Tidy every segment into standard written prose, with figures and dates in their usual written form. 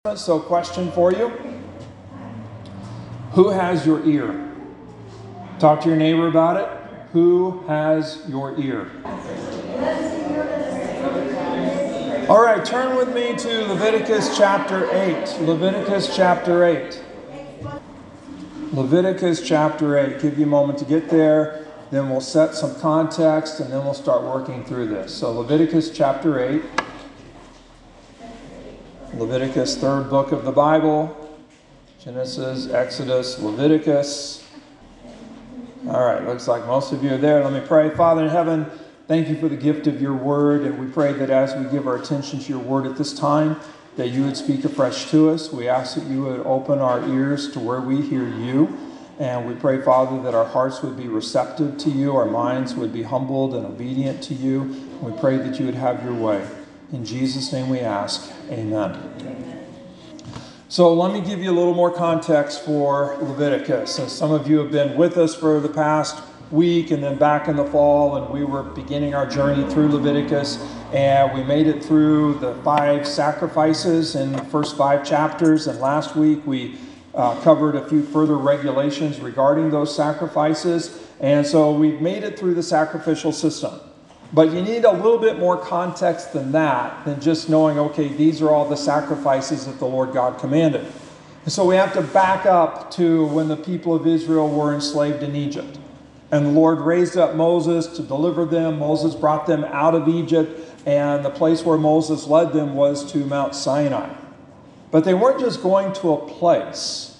So, question for you. Who has your ear? Talk to your neighbor about it. Who has your ear? All right, turn with me to Leviticus chapter 8. Leviticus chapter 8. Leviticus chapter 8. Give you a moment to get there. Then we'll set some context and then we'll start working through this. So, Leviticus chapter 8. Leviticus, third book of the Bible. Genesis, Exodus, Leviticus. All right, looks like most of you are there. Let me pray. Father in heaven, thank you for the gift of your word. And we pray that as we give our attention to your word at this time, that you would speak afresh to us. We ask that you would open our ears to where we hear you. And we pray, Father, that our hearts would be receptive to you. Our minds would be humbled and obedient to you. We pray that you would have your way. In Jesus' name we ask, amen. So let me give you a little more context for Leviticus. And some of you have been with us for the past week and then back in the fall, and we were beginning our journey through Leviticus, and we made it through the 5 sacrifices in the first 5 chapters. And last week we covered a few further regulations regarding those sacrifices. And so we've made it through the sacrificial system. But you need a little bit more context than that, than just knowing, okay, these are all the sacrifices that the Lord God commanded. And so we have to back up to when the people of Israel were enslaved in Egypt. And the Lord raised up Moses to deliver them. Moses brought them out of Egypt, and the place where Moses led them was to Mount Sinai. But they weren't just going to a place.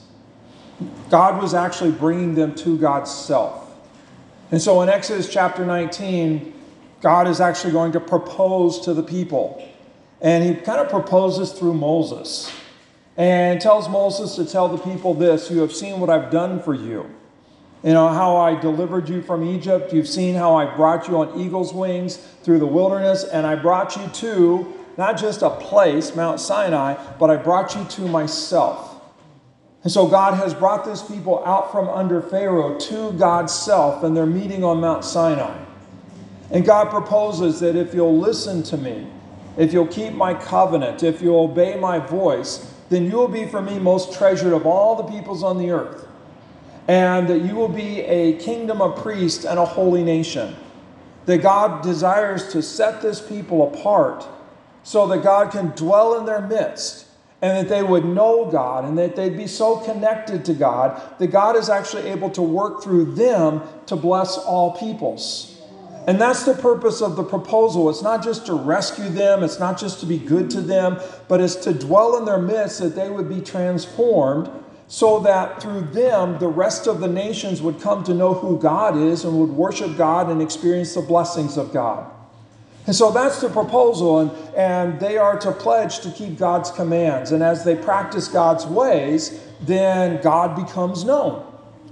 God was actually bringing them to God's self. And so in Exodus chapter 19, God is actually going to propose to the people. And he kind of proposes through Moses. And tells Moses to tell the people this: you have seen what I've done for you. You know, how I delivered you from Egypt. You've seen how I brought you on eagle's wings through the wilderness. And I brought you to not just a place, Mount Sinai, but I brought you to myself. And so God has brought this people out from under Pharaoh to God's self. And they're meeting on Mount Sinai. And God proposes that if you'll listen to me, if you'll keep my covenant, if you'll obey my voice, then you will be for me most treasured of all the peoples on the earth. And that you will be a kingdom of priests and a holy nation. That God desires to set this people apart so that God can dwell in their midst. And that they would know God and that they'd be so connected to God that God is actually able to work through them to bless all peoples. And that's the purpose of the proposal. It's not just to rescue them. It's not just to be good to them. But it's to dwell in their midst that they would be transformed so that through them, the rest of the nations would come to know who God is and would worship God and experience the blessings of God. And so that's the proposal. And they are to pledge to keep God's commands. And as they practice God's ways, then God becomes known.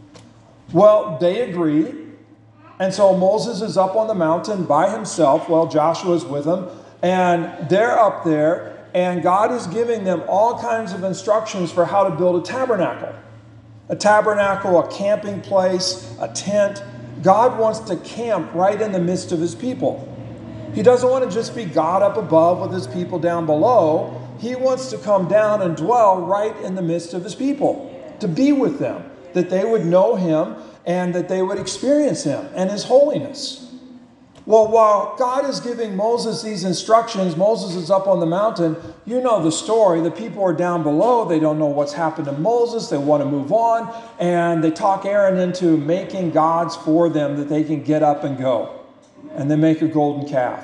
Well, they agree. And so Moses is up on the mountain by himself. Well, Joshua's with him. And they're up there. And God is giving them all kinds of instructions for how to build a tabernacle. A tabernacle, a camping place, a tent. God wants to camp right in the midst of his people. He doesn't want to just be God up above with his people down below. He wants to come down and dwell right in the midst of his people. To be with them. That they would know him. And that they would experience him and his holiness. Well, while God is giving Moses these instructions, Moses is up on the mountain. You know the story. The people are down below. They don't know what's happened to Moses. They want to move on. And they talk Aaron into making gods for them that they can get up and go. And then make a golden calf.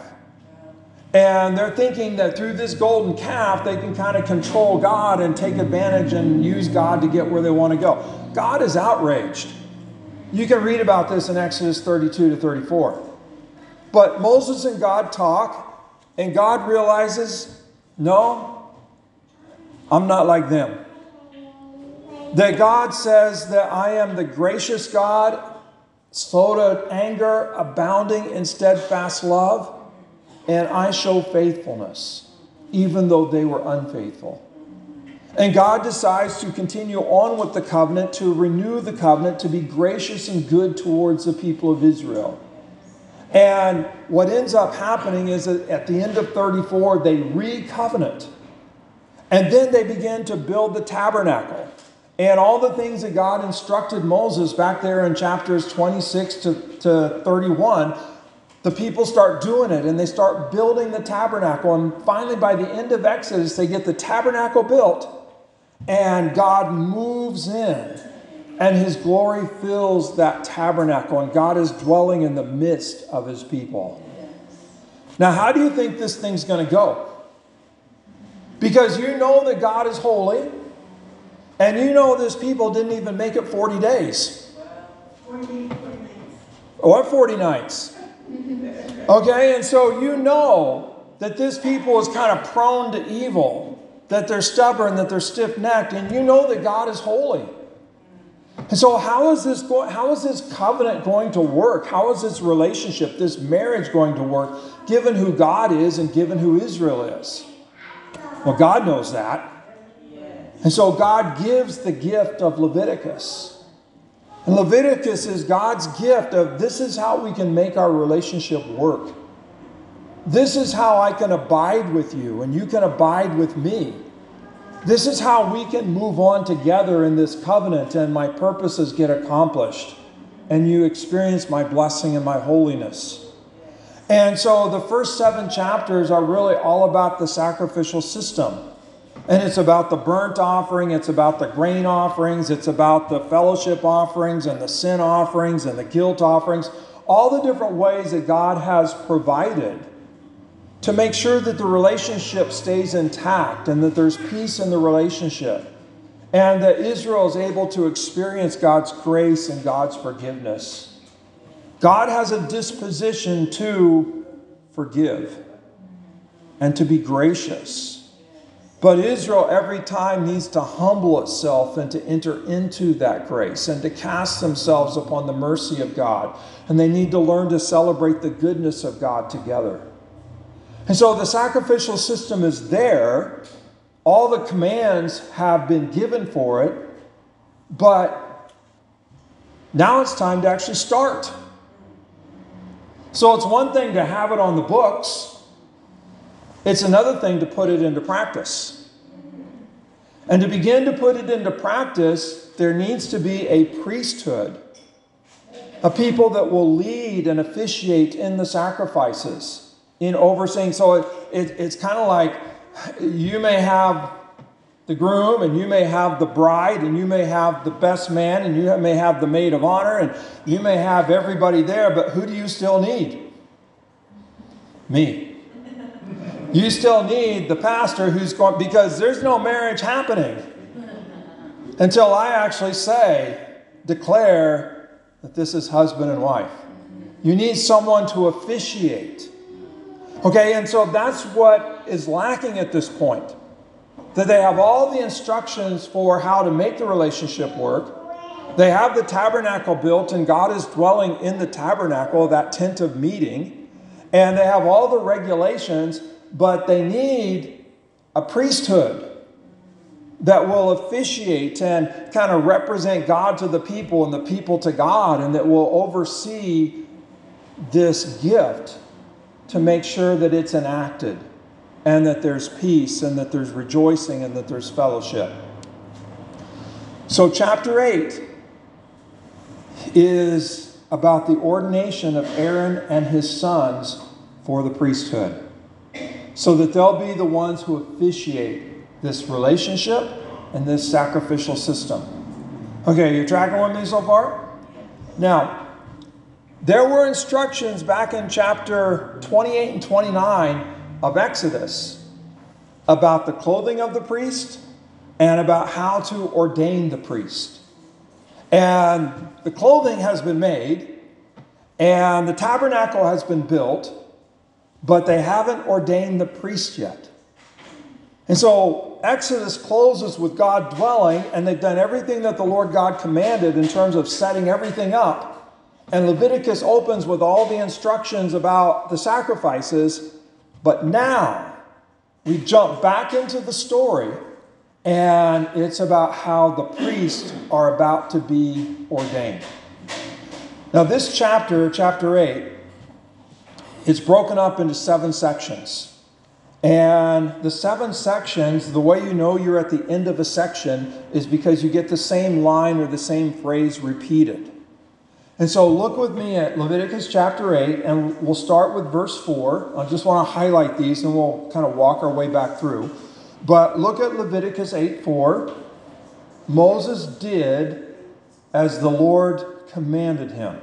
And they're thinking that through this golden calf, they can kind of control God and take advantage and use God to get where they want to go. God is outraged. You can read about this in Exodus 32 to 34. But Moses and God talk, and God realizes, no, I'm not like them. That God says that I am the gracious God, slow to anger, abounding in steadfast love, and I show faithfulness, even though they were unfaithful. And God decides to continue on with the covenant, to renew the covenant, to be gracious and good towards the people of Israel. And what ends up happening is that at the end of 34, they re-covenant. And then they begin to build the tabernacle. And all the things that God instructed Moses back there in chapters 26 to 31, the people start doing it, and they start building the tabernacle. And finally, by the end of Exodus, they get the tabernacle built, and God moves in, and his glory fills that tabernacle, and God is dwelling in the midst of his people. Now, how do you think this thing's going to go? Because you know that God is holy, and you know this people didn't even make it 40 days. 40 nights. Or 40 nights. Okay, and so you know that this people is kind of prone to evil, that they're stubborn, that they're stiff-necked, and you know that God is holy. And so how is this covenant going to work? How is this relationship, this marriage going to work, given who God is and given who Israel is? Well, God knows that. And so God gives the gift of Leviticus. And Leviticus is God's gift of, this is how we can make our relationship work. This is how I can abide with you and you can abide with me. This is how we can move on together in this covenant and my purposes get accomplished. And you experience my blessing and my holiness. And so the first 7 chapters are really all about the sacrificial system. And it's about the burnt offering, it's about the grain offerings, it's about the fellowship offerings and the sin offerings and the guilt offerings. All the different ways that God has provided to make sure that the relationship stays intact and that there's peace in the relationship. And that Israel is able to experience God's grace and God's forgiveness. God has a disposition to forgive and to be gracious. But Israel every time needs to humble itself and to enter into that grace and to cast themselves upon the mercy of God. And they need to learn to celebrate the goodness of God together. And so the sacrificial system is there. All the commands have been given for it. But now it's time to actually start. So it's one thing to have it on the books. It's another thing to put it into practice. And to begin to put it into practice, there needs to be a priesthood. A people that will lead and officiate in the sacrifices, in overseeing. So it's kind of like you may have the groom and you may have the bride and you may have the best man and you may have the maid of honor and you may have everybody there, but who do you still need? Me. You still need the pastor who's going, because there's no marriage happening until I actually declare that this is husband and wife. You need someone to officiate. Okay, and so that's what is lacking at this point. That they have all the instructions for how to make the relationship work. They have the tabernacle built and God is dwelling in the tabernacle, that tent of meeting. And they have all the regulations, but they need a priesthood that will officiate and kind of represent God to the people and the people to God, and that will oversee this gift to make sure that it's enacted and that there's peace and that there's rejoicing and that there's fellowship. So chapter 8 is about the ordination of Aaron and his sons for the priesthood, so that they'll be the ones who officiate this relationship and this sacrificial system. Okay, you tracking with me so far? Now, there were instructions back in chapter 28 and 29 of Exodus about the clothing of the priest and about how to ordain the priest. And the clothing has been made and the tabernacle has been built, but they haven't ordained the priest yet. And so Exodus closes with God dwelling, and they've done everything that the Lord God commanded in terms of setting everything up. And Leviticus opens with all the instructions about the sacrifices. But now we jump back into the story, and it's about how the priests are about to be ordained. Now this chapter 8, it's broken up into 7 sections. And the 7 sections, the way you know you're at the end of a section is because you get the same line or the same phrase repeated. And so look with me at Leviticus chapter 8, and we'll start with verse 4. I just want to highlight these, and we'll kind of walk our way back through. But look at Leviticus 8:4. Moses did as the Lord commanded him.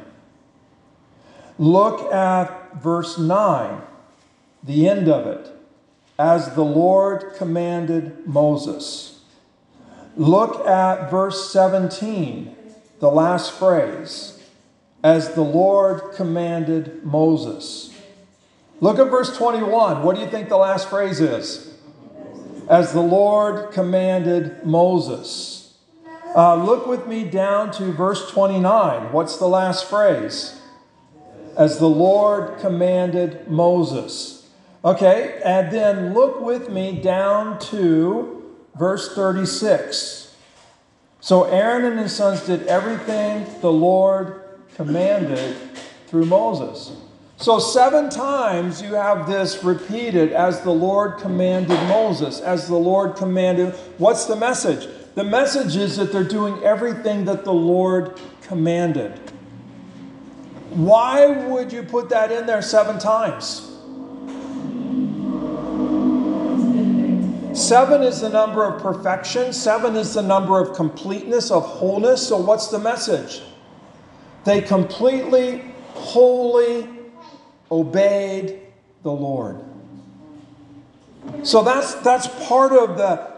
Look at verse 9, the end of it. As the Lord commanded Moses. Look at verse 17, the last phrase. As the Lord commanded Moses. Look at verse 21. What do you think the last phrase is? As the Lord commanded Moses. Look with me down to verse 29. What's the last phrase? As the Lord commanded Moses. Okay, and then look with me down to verse 36. So Aaron and his sons did everything the Lord commanded through Moses. So 7 times you have this repeated, as the Lord commanded Moses, as the Lord commanded. What's the message? The message is that they're doing everything that the Lord commanded. Why would you put that in there 7 times? 7 is the number of perfection. 7 is the number of completeness, of wholeness. So what's the message? They completely, wholly obeyed the Lord. So that's part of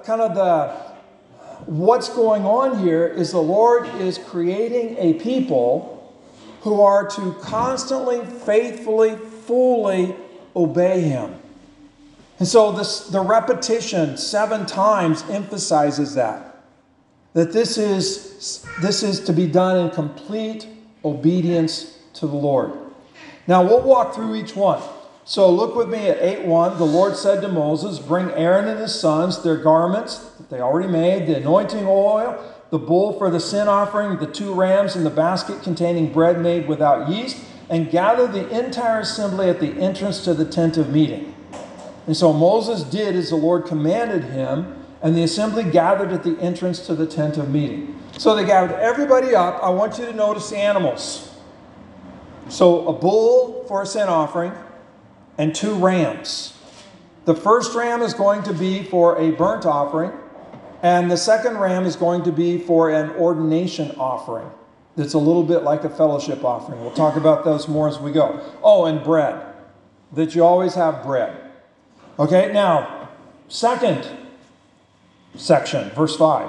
what's going on here is the Lord is creating a people who are to constantly, faithfully, fully obey Him. And so the repetition 7 times emphasizes that this is to be done in complete obedience to the Lord. Now we'll walk through each one. So look with me at 8:1. The Lord said to Moses, bring Aaron and his sons their garments that they already made, the anointing oil, the bull for the sin offering, the 2 rams, and the basket containing bread made without yeast, and gather the entire assembly at the entrance to the tent of meeting. And so Moses did as the Lord commanded him, and the assembly gathered at the entrance to the tent of meeting. So they gathered everybody up. I want you to notice the animals. So a bull for a sin offering and 2 rams. The first ram is going to be for a burnt offering, and the second ram is going to be for an ordination offering. That's a little bit like a fellowship offering. We'll talk about those more as we go. Oh, and bread. That you always have bread. Okay, now, second section, verse 5.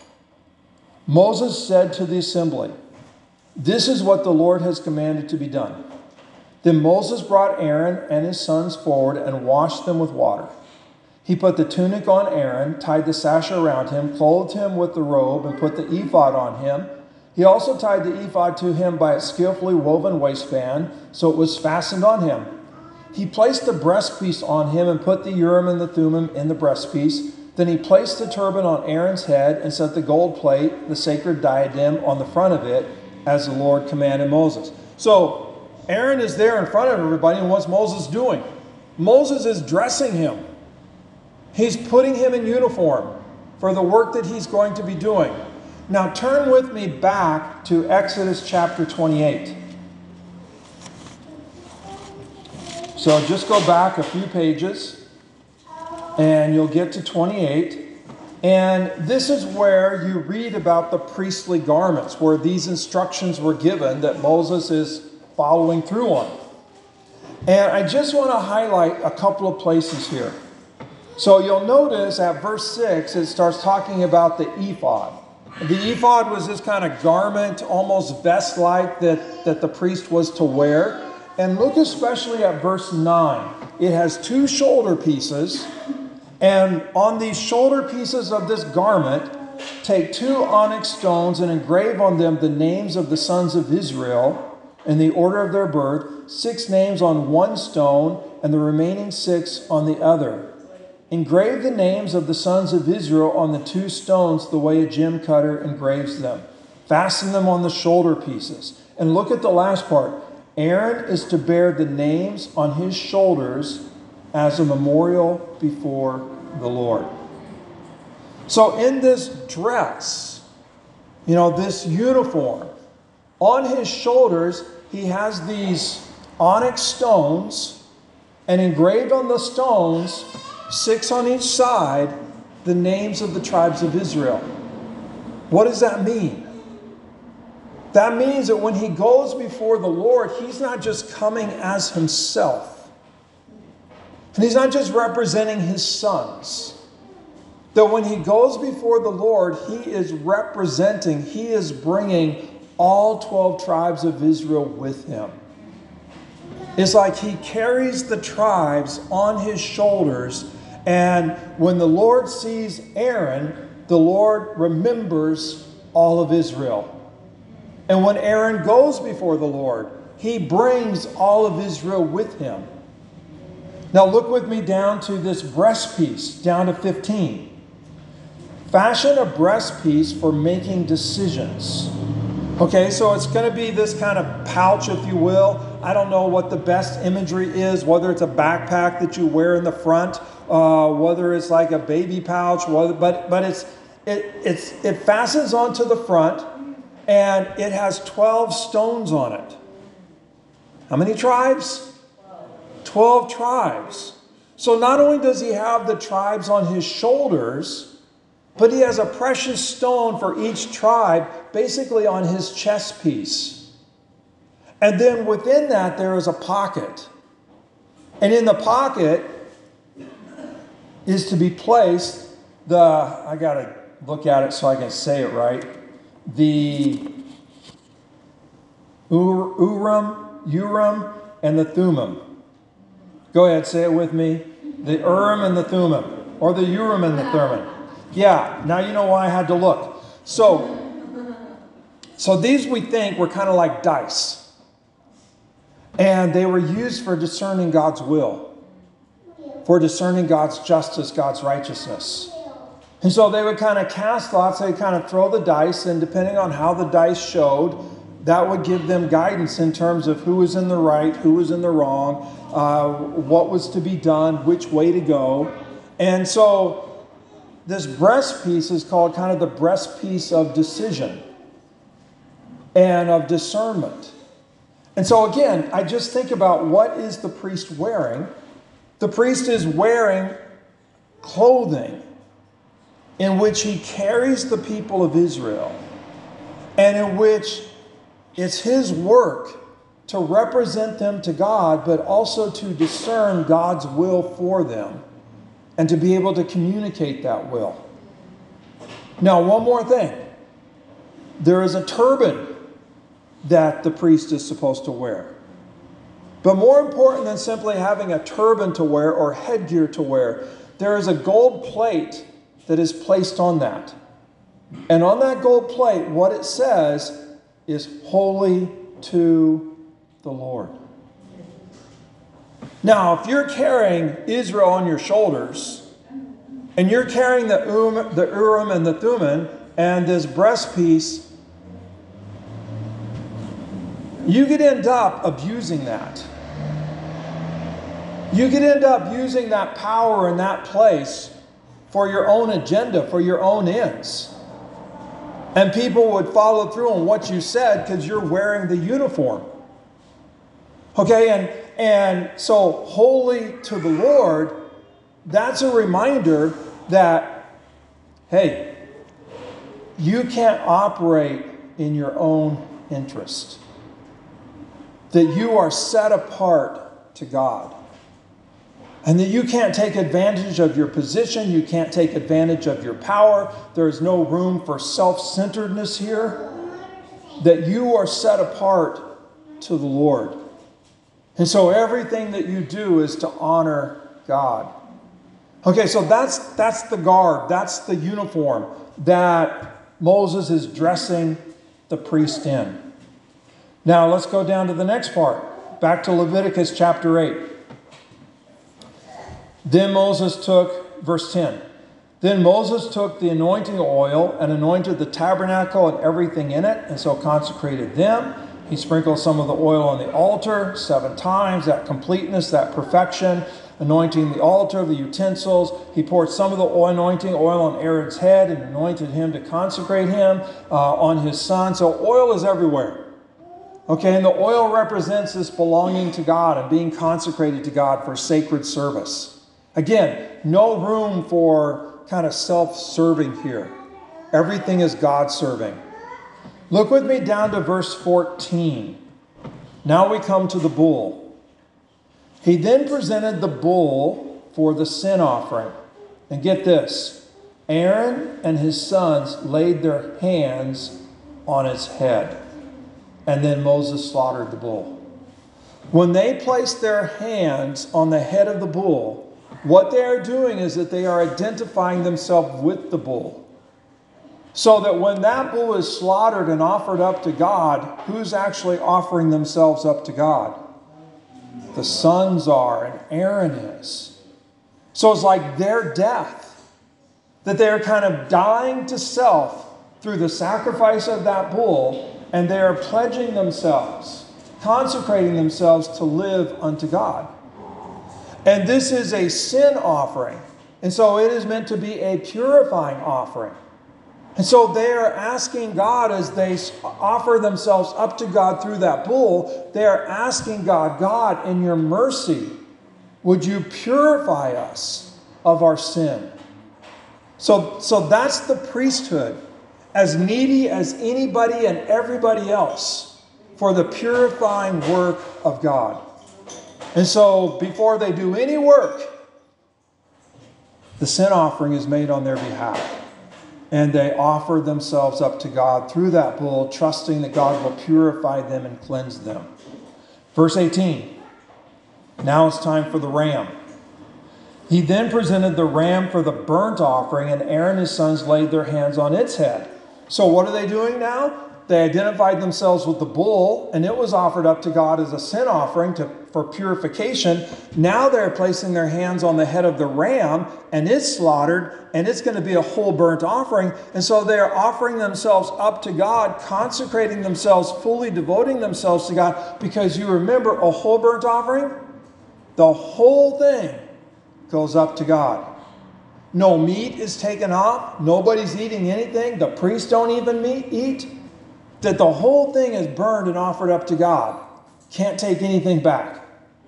Moses said to the assembly, this is what the Lord has commanded to be done. Then Moses brought Aaron and his sons forward and washed them with water. He put the tunic on Aaron, tied the sash around him, clothed him with the robe, and put the ephod on him. He also tied the ephod to him by its skillfully woven waistband, so it was fastened on him. He placed the breastpiece on him and put the Urim and the Thummim in the breastpiece. Then he placed the turban on Aaron's head and set the gold plate, the sacred diadem, on the front of it, as the Lord commanded Moses. So Aaron is there in front of everybody, and what's Moses doing? Moses is dressing him. He's putting him in uniform for the work that he's going to be doing. Now turn with me back to Exodus chapter 28. So just go back a few pages and you'll get to 28. And this is where you read about the priestly garments, where these instructions were given that Moses is following through on. And I just want to highlight a couple of places here. So you'll notice at verse 6, it starts talking about the ephod. The ephod was this kind of garment, almost vest-like, that the priest was to wear. And look especially at verse 9. It has 2 shoulder pieces. And on these shoulder pieces of this garment, take 2 onyx stones and engrave on them the names of the sons of Israel in the order of their birth, 6 names on one stone and the remaining 6 on the other. Engrave the names of the sons of Israel on the 2 stones the way a gem cutter engraves them. Fasten them on the shoulder pieces. And look at the last part. Aaron is to bear the names on his shoulders as a memorial before the Lord. So in this dress, this uniform, on his shoulders, he has these onyx stones, and engraved on the stones, 6 on each side, the names of the tribes of Israel. What does that mean? That means that when he goes before the Lord, he's not just coming as himself. And he's not just representing his sons. That when he goes before the Lord, he is bringing all 12 tribes of Israel with him. It's like he carries the tribes on his shoulders, and when the Lord sees Aaron, the Lord remembers all of Israel. And when Aaron goes before the Lord, he brings all of Israel with him. Now look with me down to this breastpiece, down to 15. Fashion a breastpiece for making decisions. Okay, so it's going to be this kind of pouch, if you will. I don't know what the best imagery is, whether it's a backpack that you wear in the front, whether it's like a baby pouch, but it fastens onto the front, and it has 12 stones on it. How many tribes? 12 tribes. So not only does he have the tribes on his shoulders, but he has a precious stone for each tribe, basically on his chest piece. And then within that, there is a pocket. And in the pocket is to be placed I got to look at it so I can say it right, the Urim, and the Thummim. Go ahead, say it with me. The Urim and the Thummim, or the Urim and the Thummim. Yeah, now you know why I had to look. So these we think were kind of like dice. And they were used for discerning God's will, for discerning God's justice, God's righteousness. And so they would kind of cast lots, they'd kind of throw the dice, and depending on how the dice showed, that would give them guidance in terms of who was in the right, who was in the wrong, what was to be done, which way to go. And so this breastpiece is called kind of the breastpiece of decision and of discernment. And so again, I just think about, what is the priest wearing? The priest is wearing clothing in which he carries the people of Israel, and in which it's his work to represent them to God, but also to discern God's will for them, and to be able to communicate that will. Now, one more thing. There is a turban that the priest is supposed to wear. But more important than simply having a turban to wear or headgear to wear, there is a gold plate that is placed on that. And on that gold plate, what it says is "Holy to the Lord." Now, if you're carrying Israel on your shoulders, and you're carrying the Urim and the Thummim and this breastpiece, you could end up abusing that. You could end up using that power in that place for your own agenda, for your own ends. And people would follow through on what you said because you're wearing the uniform. Okay, and so holy to the Lord, that's a reminder that, hey, you can't operate in your own interest. That you are set apart to God. And that you can't take advantage of your position. You can't take advantage of your power. There is no room for self-centeredness here. That you are set apart to the Lord. And so everything that you do is to honor God. Okay, so that's the garb. That's the uniform that Moses is dressing the priest in. Now let's go down to the next part. Back to Leviticus chapter 8. Then Moses took, verse 10. Then Moses took the anointing oil and anointed the tabernacle and everything in it, and so consecrated them. He sprinkled some of the oil on the altar 7 times, that completeness, that perfection. anointing the altar, the utensils. He poured some of the anointing oil on Aaron's head and anointed him to consecrate him on his son. So oil is everywhere. Okay, and the oil represents this belonging to God and being consecrated to God for sacred service. Again, no room for kind of self-serving here. Everything is God-serving. Look with me down to verse 14. Now we come to the bull. He then presented the bull for the sin offering. And get this, Aaron and his sons laid their hands on its head. And then Moses slaughtered the bull. When they placed their hands on the head of the bull, what they are doing is that they are identifying themselves with the bull. So that when that bull is slaughtered and offered up to God, who's actually offering themselves up to God? The sons are, and Aaron is. So it's like their death, that they're kind of dying to self through the sacrifice of that bull, and they are pledging themselves, consecrating themselves to live unto God. And this is a sin offering. And so it is meant to be a purifying offering. And so they are asking God, as they offer themselves up to God through that bull, they are asking God, God, in your mercy, would you purify us of our sin? So that's the priesthood, as needy as anybody and everybody else for the purifying work of God. And so before they do any work, the sin offering is made on their behalf. And they offer themselves up to God through that bull, trusting that God will purify them and cleanse them. Verse 18. Now it's time for the ram. He then presented the ram for the burnt offering, and Aaron and his sons laid their hands on its head. So what are they doing now? They identified themselves with the bull, and it was offered up to God as a sin offering for purification. Now they're placing their hands on the head of the ram, and it's slaughtered, and it's going to be a whole burnt offering. And so they're offering themselves up to God, consecrating themselves, fully devoting themselves to God. Because you remember, a whole burnt offering, the whole thing goes up to God. No meat is taken off. Nobody's eating anything. The priests don't even eat. That the whole thing is burned and offered up to God. Can't take anything back.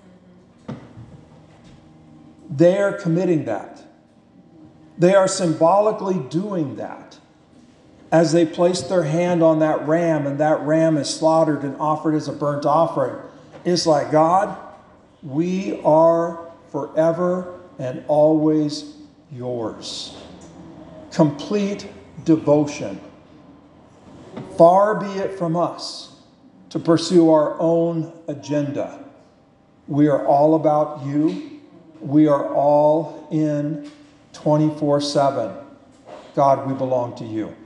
They are committing that. They are symbolically doing that. As they place their hand on that ram, and that ram is slaughtered and offered as a burnt offering. It's like, God, we are forever and always yours. Complete devotion. Far be it from us to pursue our own agenda. We are all about you. We are all in 24/7. God, we belong to you.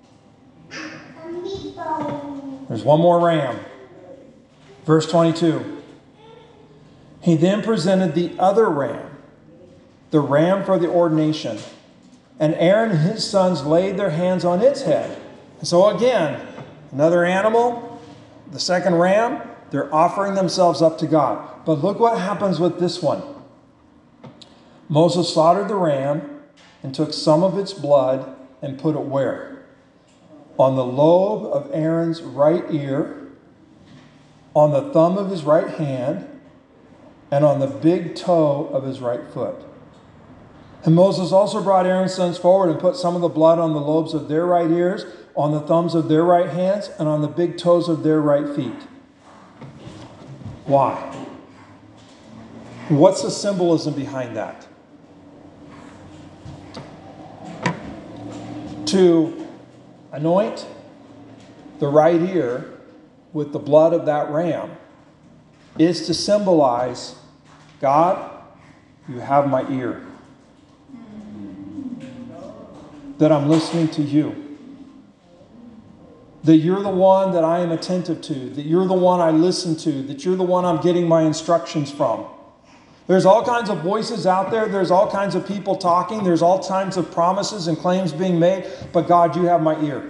There's one more ram. Verse 22. He then presented the other ram, the ram for the ordination. And Aaron and his sons laid their hands on its head. So again, another animal, the second ram, they're offering themselves up to God. But look what happens with this one. Moses slaughtered the ram and took some of its blood and put it where? On the lobe of Aaron's right ear, on the thumb of his right hand, and on the big toe of his right foot. And Moses also brought Aaron's sons forward and put some of the blood on the lobes of their right ears, on the thumbs of their right hands, and on the big toes of their right feet. Why? What's the symbolism behind that? To anoint the right ear with the blood of that ram is to symbolize, God, you have my ear. That I'm listening to you. That you're the one that I am attentive to. That you're the one I listen to. That you're the one I'm getting my instructions from. There's all kinds of voices out there. There's all kinds of people talking. There's all kinds of promises and claims being made. But God, you have my ear.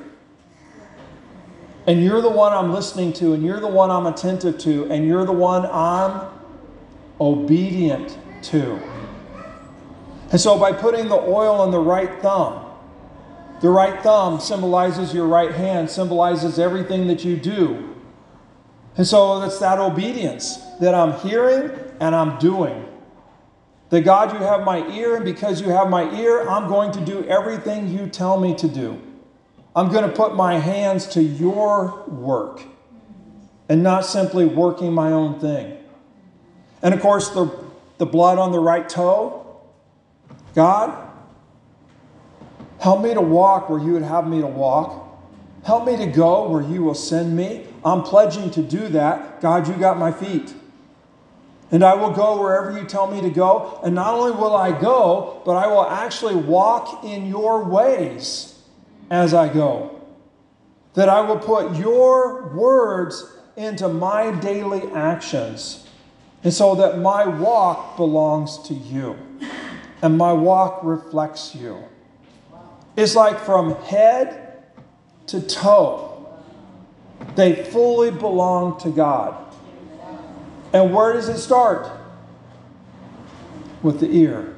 And you're the one I'm listening to. And you're the one I'm attentive to. And you're the one I'm obedient too. And so by putting the oil on the right thumb symbolizes your right hand, symbolizes everything that you do. And so it's that obedience that I'm hearing and I'm doing. That God, you have my ear, and because you have my ear, I'm going to do everything you tell me to do. I'm going to put my hands to your work and not simply working my own thing. And of course, the blood on the right toe. God, help me to walk where you would have me to walk. Help me to go where you will send me. I'm pledging to do that. God, you got my feet. And I will go wherever you tell me to go. And not only will I go, but I will actually walk in your ways as I go. That I will put your words into my daily actions. And so that my walk belongs to you. And my walk reflects you. It's like from head to toe, they fully belong to God. And where does it start? With the ear.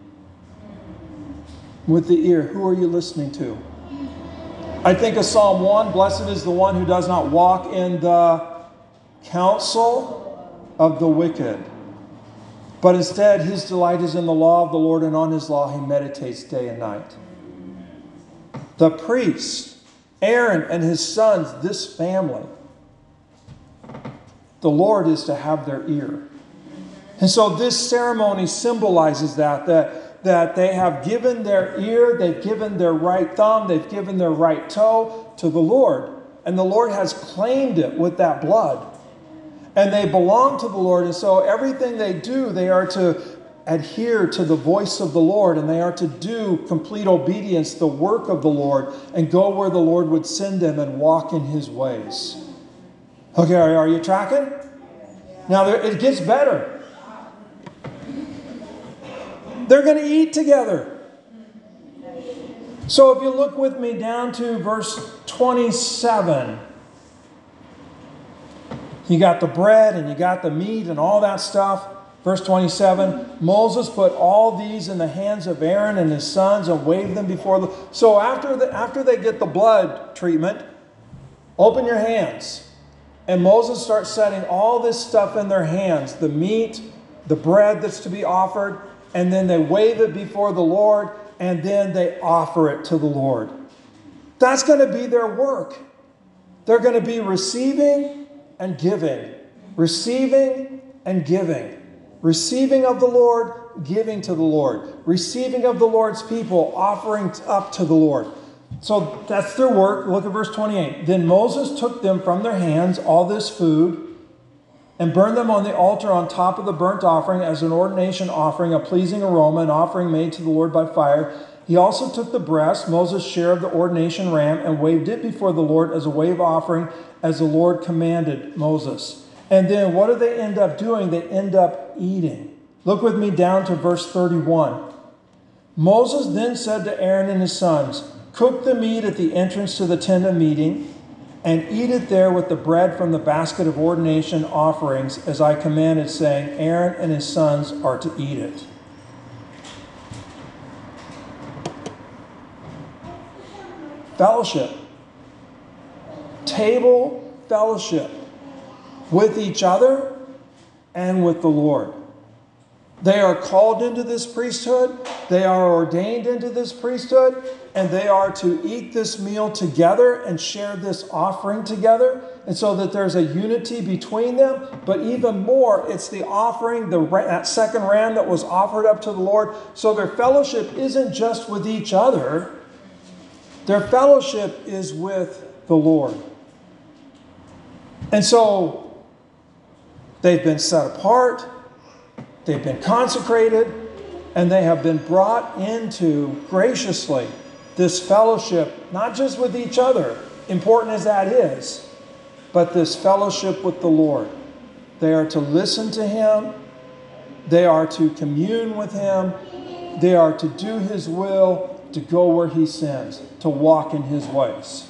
With the ear. Who are you listening to? I think of Psalm 1, blessed is the one who does not walk in the counsel of the wicked, but instead his delight is in the law of the Lord, and on his law he meditates day and night. The priest, Aaron and his sons, this family, the Lord is to have their ear. And so this ceremony symbolizes that they have given their ear, they've given their right thumb, they've given their right toe to the Lord. And the Lord has claimed it with that blood. And they belong to the Lord. And so everything they do, they are to adhere to the voice of the Lord. And they are to do complete obedience, the work of the Lord, and go where the Lord would send them and walk in his ways. Okay, are you tracking? Now, it gets better. They're going to eat together. So if you look with me down to verse 27, you got the bread and you got the meat and all that stuff. Verse 27, Moses put all these in the hands of Aaron and his sons and waved them before the... So after they get the blood treatment, open your hands. And Moses starts setting all this stuff in their hands. The meat, the bread that's to be offered. And then they wave it before the Lord. And then they offer it to the Lord. That's going to be their work. They're going to be receiving and giving. Receiving and giving. Receiving of the Lord, giving to the Lord. Receiving of the Lord's people, offering up to the Lord. So that's their work. Look at verse 28. Then Moses took them from their hands, all this food, and burned them on the altar on top of the burnt offering as an ordination offering, a pleasing aroma, an offering made to the Lord by fire. He also took the breast, Moses' share of the ordination ram, and waved it before the Lord as a wave offering, as the Lord commanded Moses. And then what do they end up doing? They end up eating. Look with me down to verse 31. Moses then said to Aaron and his sons, cook the meat at the entrance to the tent of meeting, and eat it there with the bread from the basket of ordination offerings, as I commanded, saying, Aaron and his sons are to eat it. Fellowship. Table fellowship with each other and with the Lord. They are called into this priesthood. They are ordained into this priesthood. And they are to eat this meal together and share this offering together. And so that there's a unity between them. But even more, it's the offering, that second ram that was offered up to the Lord. So their fellowship isn't just with each other. Their fellowship is with the Lord. And so they've been set apart. They've been consecrated, and they have been brought into, graciously, this fellowship, not just with each other, important as that is, but this fellowship with the Lord. They are to listen to Him. They are to commune with Him. They are to do His will, to go where He sends, to walk in His ways.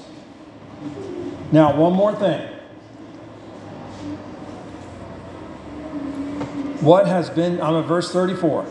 Now, one more thing. What has been, I'm at verse 34.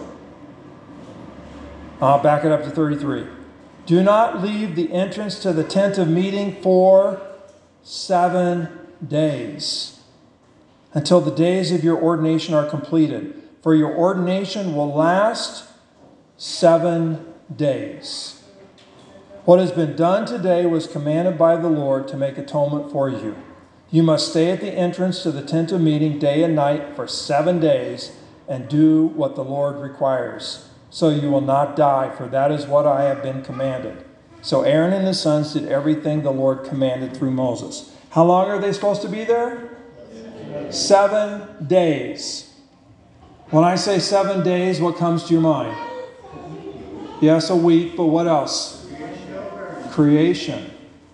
I'll back it up to 33. Do not leave the entrance to the tent of meeting for 7 days, until the days of your ordination are completed. For your ordination will last 7 days. What has been done today was commanded by the Lord to make atonement for you. You must stay at the entrance to the tent of meeting day and night for 7 days and do what the Lord requires. So you will not die, for that is what I have been commanded. So Aaron and his sons did everything the Lord commanded through Moses. How long are they supposed to be there? 7 days. When I say 7 days, what comes to your mind? Yes, a week, but what else? Creation.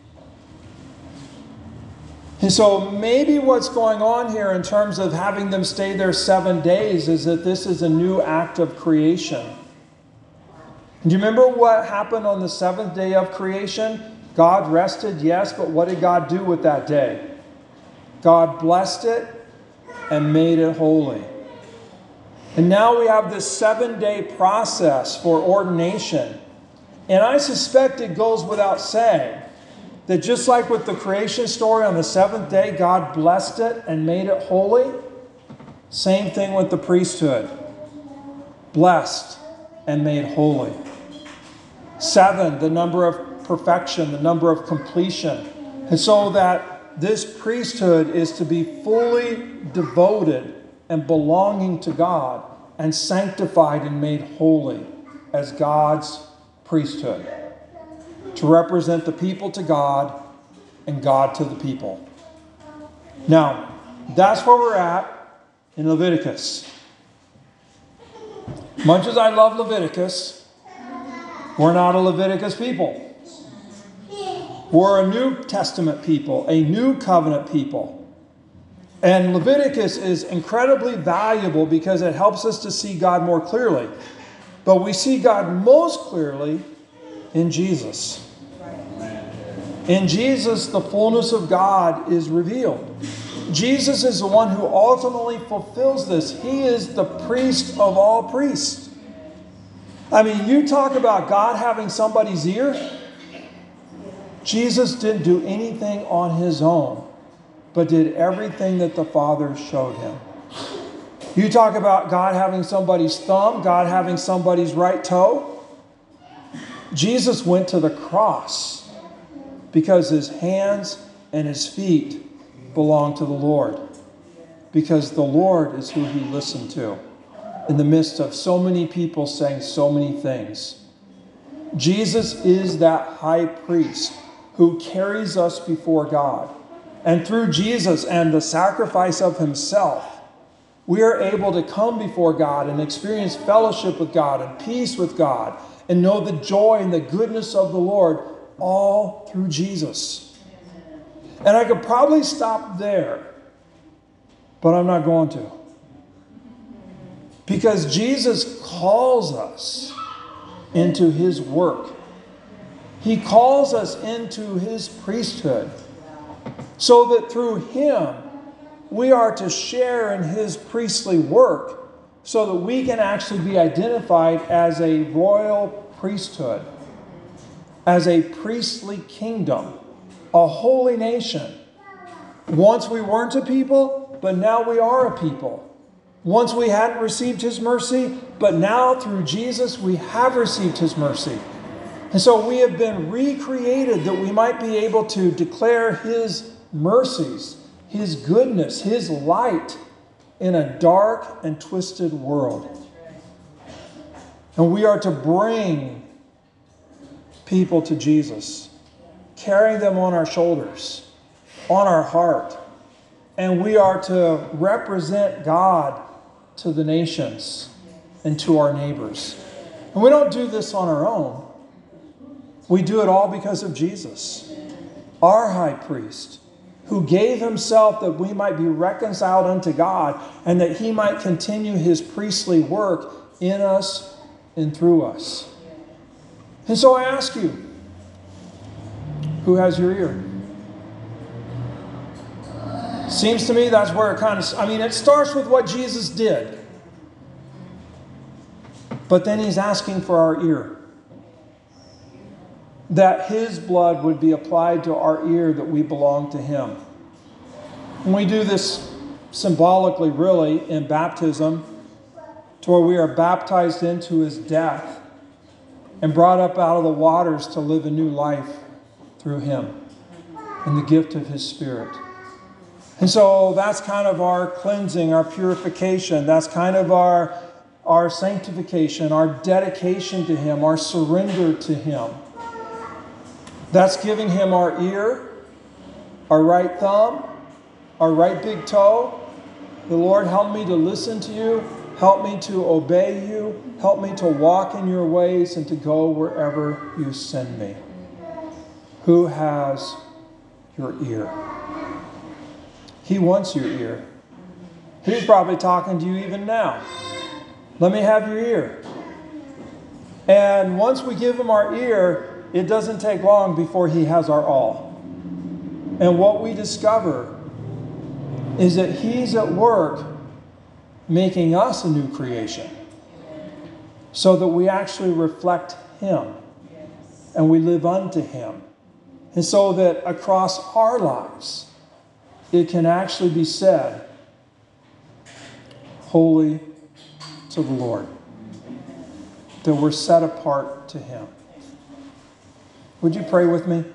And so maybe what's going on here in terms of having them stay there 7 days is that this is a new act of creation. Do you remember what happened on the 7th day of creation? God rested, yes, but what did God do with that day? God blessed it and made it holy. And now we have this 7-day process for ordination. And I suspect it goes without saying that just like with the creation story on the 7th day, God blessed it and made it holy. Same thing with the priesthood. Blessed and made holy. 7, the number of perfection, the number of completion. And so that this priesthood is to be fully devoted and belonging to God and sanctified and made holy as God's priesthood, to represent the people to God and God to the people. Now, that's where we're at in Leviticus. Much as I love Leviticus, we're not a Leviticus people. We're a New Testament people, a New Covenant people. And Leviticus is incredibly valuable because it helps us to see God more clearly. But we see God most clearly in Jesus. In Jesus, the fullness of God is revealed. Jesus is the one who ultimately fulfills this. He is the priest of all priests. I mean, you talk about God having somebody's ear. Jesus didn't do anything on his own, but did everything that the Father showed him. You talk about God having somebody's thumb, God having somebody's right toe. Jesus went to the cross because his hands and his feet belong to the Lord. Because the Lord is who he listened to in the midst of so many people saying so many things. Jesus is that high priest who carries us before God. And through Jesus and the sacrifice of himself, we are able to come before God and experience fellowship with God and peace with God and know the joy and the goodness of the Lord all through Jesus. And I could probably stop there, but I'm not going to. Because Jesus calls us into his work. He calls us into his priesthood so that through him we are to share in his priestly work so that we can actually be identified as a royal priesthood, as a priestly kingdom, a holy nation. Once we weren't a people, but now we are a people. Once we hadn't received his mercy, but now through Jesus we have received his mercy. And so we have been recreated that we might be able to declare his mercies, his goodness, his light in a dark and twisted world. And we are to bring people to Jesus, carrying them on our shoulders, on our heart. And we are to represent God to the nations and to our neighbors. And we don't do this on our own. We do it all because of Jesus, our high priest, who gave himself that we might be reconciled unto God and that he might continue his priestly work in us and through us. And so I ask you, who has your ear? Seems to me that's where it it starts with what Jesus did. But then he's asking for our ear. That his blood would be applied to our ear, that we belong to him. And we do this symbolically, really, in baptism, to where we are baptized into his death and brought up out of the waters to live a new life through him and the gift of his Spirit. And so that's kind of our cleansing, our purification. That's kind of our sanctification, our dedication to him, our surrender to him. That's giving him our ear, our right thumb, our right big toe. The Lord, help me to listen to you. Help me to obey you. Help me to walk in your ways and to go wherever you send me. Who has your ear? He wants your ear. He's probably talking to you even now. Let me have your ear. And once we give him our ear, it doesn't take long before he has our all. And what we discover is that he's at work making us a new creation so that we actually reflect him and we live unto him. And so that across our lives, it can actually be said, holy to the Lord. That we're set apart to him. Would you pray with me?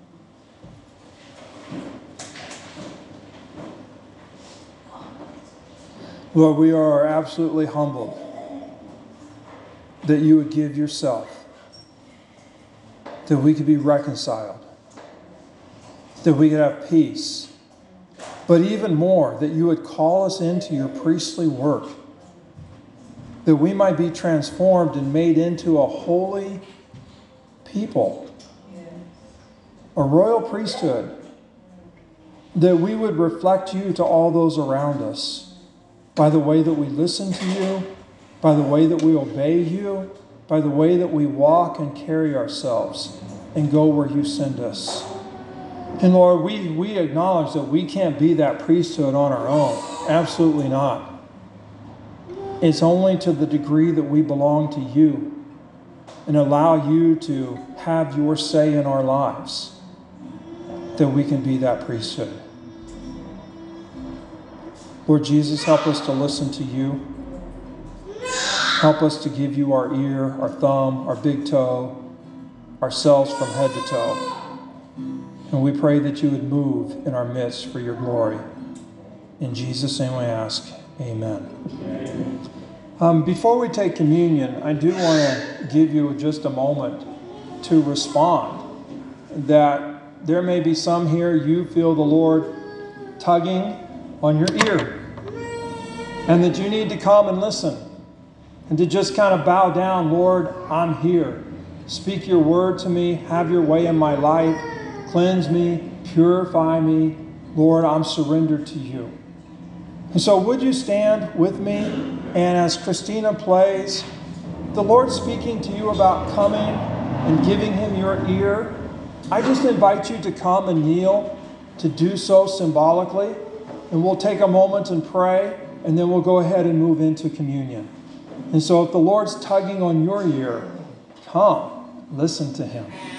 Lord, we are absolutely humbled that you would give yourself, that we could be reconciled, that we could have peace, but even more, that you would call us into your priestly work, that we might be transformed and made into a holy people, a royal priesthood, that we would reflect you to all those around us by the way that we listen to you, by the way that we obey you, by the way that we walk and carry ourselves and go where you send us. And Lord, we acknowledge that we can't be that priesthood on our own. Absolutely not. It's only to the degree that we belong to you and allow you to have your say in our lives that we can be that priesthood. Lord Jesus, help us to listen to you. Help us to give you our ear, our thumb, our big toe, ourselves from head to toe. And we pray that you would move in our midst for your glory. In Jesus' name we ask, amen. Before we take communion, I do want to give you just a moment to respond. That there may be some here, you feel the Lord tugging on your ear. And that you need to come and listen. And to just kind of bow down, Lord, I'm here. Speak your word to me. Have your way in my life. Cleanse me. Purify me. Lord, I'm surrendered to you. And so would you stand with me? And as Christina plays, the Lord speaking to you about coming and giving him your ear, I just invite you to come and kneel, to do so symbolically. And we'll take a moment and pray, and then we'll go ahead and move into communion. And so if the Lord's tugging on your ear, come, listen to him.